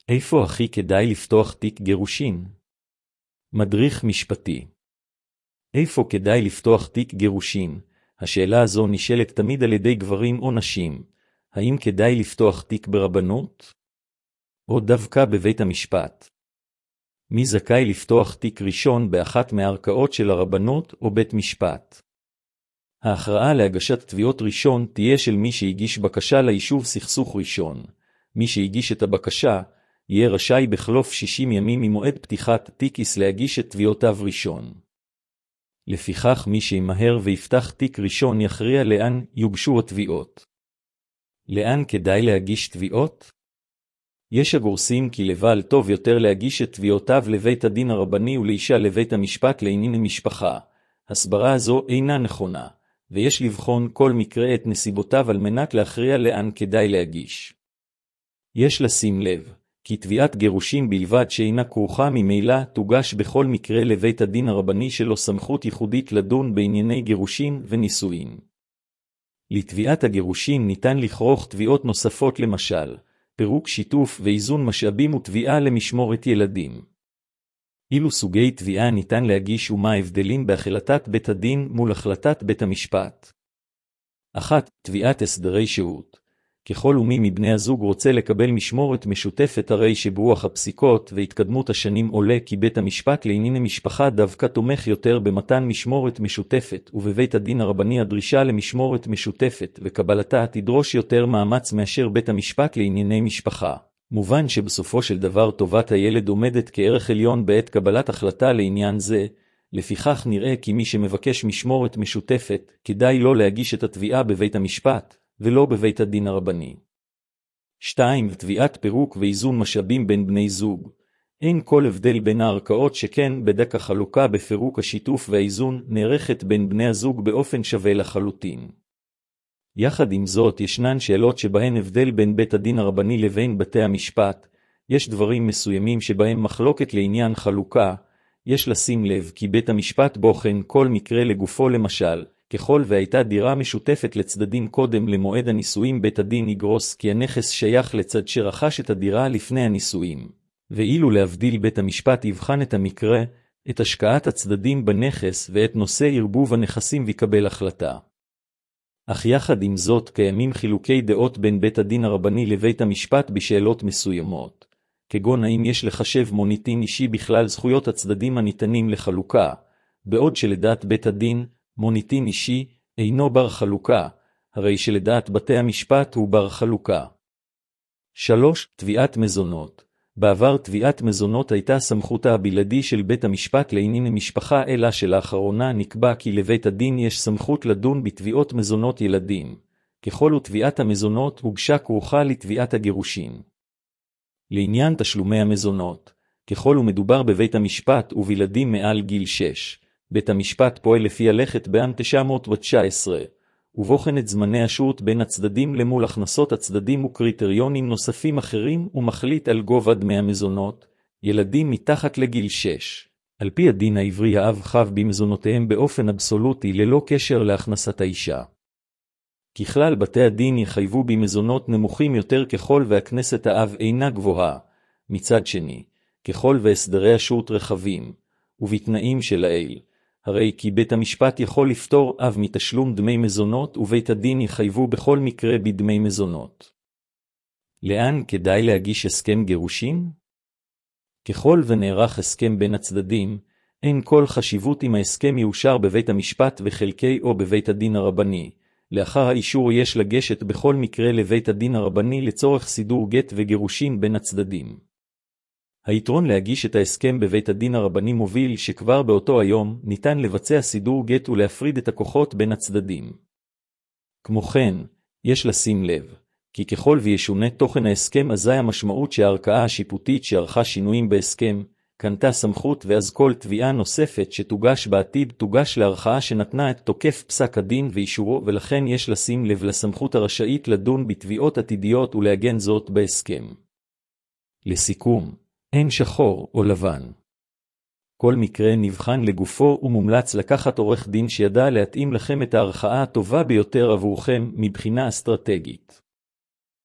איפה הכי כדאי לפתוח תיק גירושין? מדריך משפטי. איפה כדאי לפתוח תיק גירושין? השאלה הזו נשאלת תמיד על ידי גברים או נשים. האם כדאי לפתוח תיק ברבנות? או דווקא בבית המשפט? מי זכאי לפתוח תיק ראשון באחת מהערכאות של הרבנות או בית משפט? ההכרעה להגשת תביעות ראשון תהיה של מי שהגיש בקשה ליישוב סכסוך ראשון. מי שהגיש את הבקשה יהיה רשאי בחלוף 60 ימים ממועד פתיחת תיק להגיש את תביעותיו ראשון. לפיכך מי שימהר ויפתח תיק ראשון יכריע לאן יוגשו התביעות. לאן כדאי להגיש תביעות? יש הגורסים כי לבעל טוב יותר להגיש את תביעותיו לבית הדין הרבני ולאישה לבית המשפט לענייני משפחה. הסברה הזו אינה נכונה, ויש לבחון כל מקרה את נסיבותיו על מנת להכריע לאן כדאי להגיש. יש לשים לב, כי תביעת גירושים בלבד שאינה כרוכה ממילא תוגש בכל מקרה לבית הדין הרבני שלו סמכות ייחודית לדון בענייני גירושים ונישואין. לתביעת הגירושים ניתן לכרוך תביעות נוספות למשל, פירוק שיתוף ואיזון משאבים ותביעה למשמורת ילדים. אילו סוגי תביעה ניתן להגיש ומה ההבדלים בהחלטת בית הדין מול החלטת בית המשפט? 1. תביעת הסדרי שהות. ככל ומי מבני הזוג רוצה לקבל משמורת משותפת הרי שברוח הפסיקות והתקדמות השנים עולה כי בית המשפט לענייני משפחה דווקא תומך יותר במתן משמורת משותפת ובבית הדין הרבני הדרישה למשמורת משותפת וקבלתה תדרוש יותר מאמץ מאשר בית המשפט לענייני משפחה. מובן שבסופו של דבר טובת הילד עומדת כערך עליון בעת קבלת החלטה לעניין זה, לפיכך נראה כי מי שמבקש משמורת משותפת כדאי לא להגיש את התביעה בבית המשפט ולא בבית הדין הרבני. 2. תביעת פירוק ואיזון משאבים בין בני זוג. אין כל הבדל בין הערכאות שכן בדק החלוקה בפירוק השיתוף והאיזון נערכת בין בני הזוג באופן שווה לחלוטין. יחד עם זאת ישנן שאלות שבהן הבדל בין בית הדין הרבני לבין בתי המשפט. יש דברים מסוימים שבהם מחלוקת לעניין חלוקה. יש לשים לב כי בית המשפט בוחן כל מקרה לגופו למשל. ככל והייתה דירה משותפת לצדדים קודם למועד הנישואים בית הדין יגרוס כי הנכס שייך לצד שרכש את הדירה לפני הנישואים. ואילו להבדיל בית המשפט יבחן את המקרה, את השקעת הצדדים בנכס ואת נושא ערבוב הנכסים ויקבל החלטה. אך יחד עם זאת קיימים חילוקי דעות בין בית הדין הרבני לבית המשפט בשאלות מסוימות. כגון האם יש לחשב מוניטין אישי בכלל זכויות הצדדים הניתנים לחלוקה, בעוד שלדעת בית הדין, מוניטין אישי אינו בר חלוקה, הרי שלדעת בתי המשפט הוא בר חלוקה. 3. תביעת מזונות. בעבר תביעת מזונות הייתה סמכותה הבלעדי של בית המשפט לענייני משפחה אלא שלאחרונה נקבע כי לבית הדין יש סמכות לדון בתביעות מזונות ילדים, ככל ותביעת המזונות הוגשה כרוכה לתביעת הגירושין. לעניין תשלומי המזונות, ככל ומדובר בבית המשפט ובלעדים מעל גיל 6, בית המשפט פועל לפי הלכת בעם 919, ובוחן את זמני השהות בין הצדדים למול הכנסות הצדדים וקריטריונים נוספים אחרים ומחליט על גובה דמי המזונות, ילדים מתחת לגיל 6. על פי הדין העברי האב חב במזונותיהם באופן אבסולוטי ללא קשר להכנסת האישה. ככלל בתי הדין יחייבו במזונות נמוכים יותר ככל והכנסת האב אינה גבוהה. מצד שני, ככל והסדרי השהות רחבים, ובתנאים שלעיל, הרי כי בית המשפט יכול לפטור אב מתשלום דמי מזונות ובית הדין יחייבו בכל מקרה בדמי מזונות. לאן כדאי להגיש הסכם גירושין? ככל ונערך הסכם בין הצדדים, אין כל חשיבות אם ההסכם יאושר בבית המשפט וחלקי או בבית הדין הרבני. לאחר האישור יש לגשת בכל מקרה לבית הדין הרבני לצורך סידור גט וגירושין בין הצדדים. היתרון להגיש את ההסכם בבית הדין הרבני מוביל שכבר באותו היום ניתן לבצע סידור גט ולהפריד את הכוחות בין הצדדים. כמו כן, יש לשים לב, כי ככל וישונה תוכן ההסכם אזי המשמעות שהערכאה השיפוטית שערכה שינויים בהסכם, קנתה סמכות ואז כל תביעה נוספת שתוגש בעתיד תוגש לערכאה שנתנה את תוקף פסק הדין ואישורו ולכן יש לשים לב לסמכות הרשאית לדון בתביעות עתידיות ולעגן זאת בהסכם. לסיכום, אין שחור או לבן. כל מקרה נבחן לגופו ומומלץ לקחת עורך דין שידע להתאים לכם את הערכאה הטובה ביותר עבורכם מבחינה אסטרטגית.